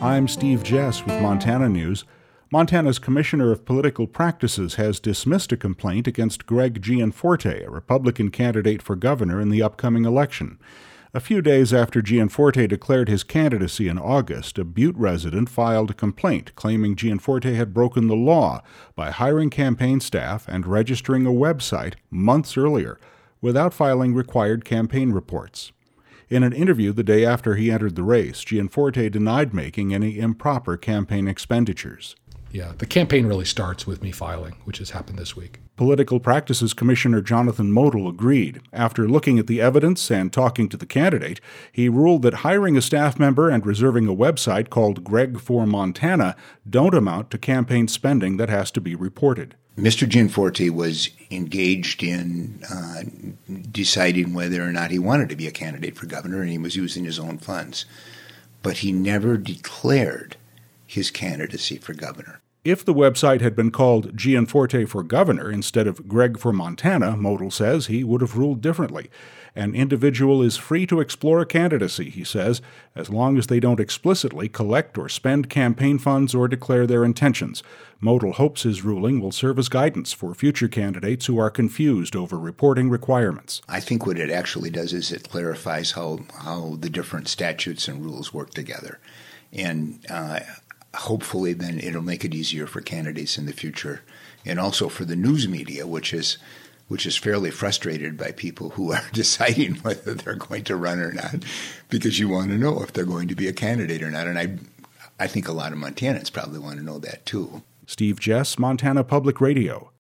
I'm Steve Jess with Montana News. Montana's Commissioner of Political Practices has dismissed a complaint against Greg Gianforte, a Republican candidate for governor in the upcoming election. A few days after Gianforte declared his candidacy in August, a Butte resident filed a complaint claiming Gianforte had broken the law by hiring campaign staff and registering a website months earlier without filing required campaign reports. In an interview the day after he entered the race, Gianforte denied making any improper campaign expenditures. Yeah, the campaign really starts with me filing, which has happened this week. Political Practices Commissioner Jonathan Modell agreed. After looking at the evidence and talking to the candidate, he ruled that hiring a staff member and reserving a website called Greg for Montana don't amount to campaign spending that has to be reported. Mr. Gianforte was engaged in deciding whether or not he wanted to be a candidate for governor, and he was using his own funds. But he never declared his candidacy for governor. If the website had been called Gianforte for Governor instead of Greg for Montana, Modell says he would have ruled differently. An individual is free to explore a candidacy, he says, as long as they don't explicitly collect or spend campaign funds or declare their intentions. Modell hopes his ruling will serve as guidance for future candidates who are confused over reporting requirements. I think what it actually does is it clarifies how the different statutes and rules work together. And hopefully then it'll make it easier for candidates in the future, and also for the news media, which is fairly frustrated by people who are deciding whether they're going to run or not, because you want to know if they're going to be a candidate or not. And I think a lot of Montanans probably want to know that too. Steve Jess, Montana Public Radio.